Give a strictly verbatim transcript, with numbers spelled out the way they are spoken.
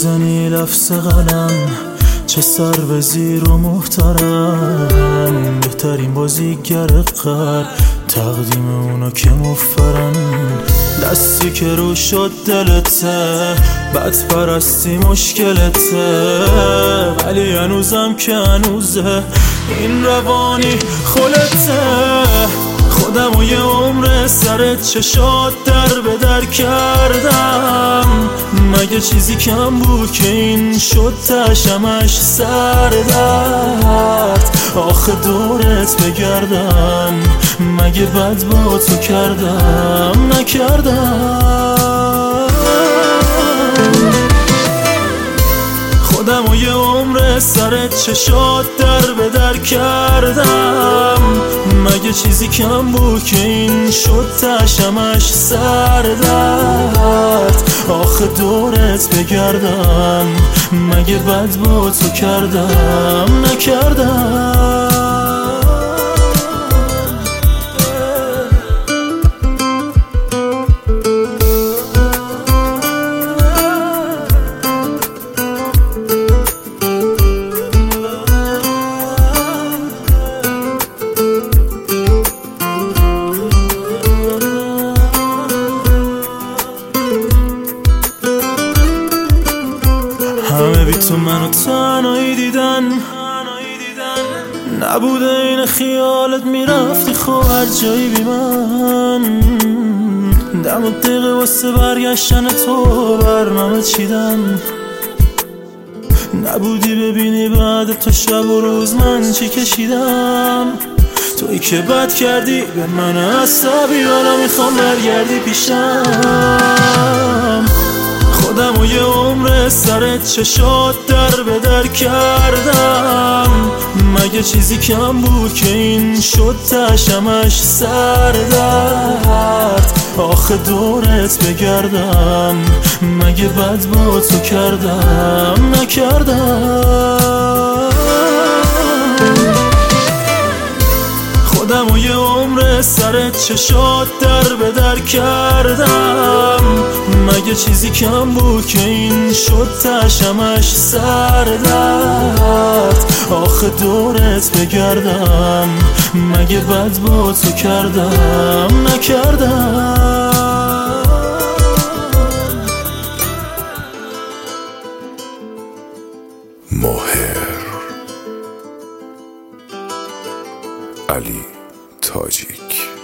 میزنی لفظ قلم، چه سر به زیر و محترم. بهترین بازیگر قهر تقدیم اونا که مفرن. دستی که رو شد دلته، بد پرستی مشکلته، ولی هنوزم که هنوزه این روانی خلته. خودم و یه عمر سرت چشات در به در کردم. مگه چیزی کم بود که این شد تشمش سردرد؟ آخه دورت بگردم، مگه بد با تو کردم نکردم؟ خودم و یه عمر سرت چشات در به در کردم. مگه چیزی کم بود که این شد تشمش سردرد؟ آخه دورت بگردم، مگه بد با تو کردم نکردم؟ همه بی تو منو تنهایی دیدن، نبوده این خیالت میرفتی خب هر جایی بی من. دم و دقیقه واسه برگشتن تو برنامه چیدم، نبودی ببینی بعد تو شب و روز من چی کشیدم. تویی که بد کردی به من عصبی، حالا میخوام برگردی پیشم. خودم و یه عمر سرت چشات در به در کردم. مگه چیزی کم بود که این شد تشمش سردرد؟ آخه دورت بگردم، مگه بد با تو کردم نکردم؟ خودم و یه عمر سرت چشات در به در کردم. مگه چیزی کم بود که این شد تشمش سردرد؟ آخه دورت بگردم، مگه بد با تو کردم نکردم؟ ماهر علی تاجیک.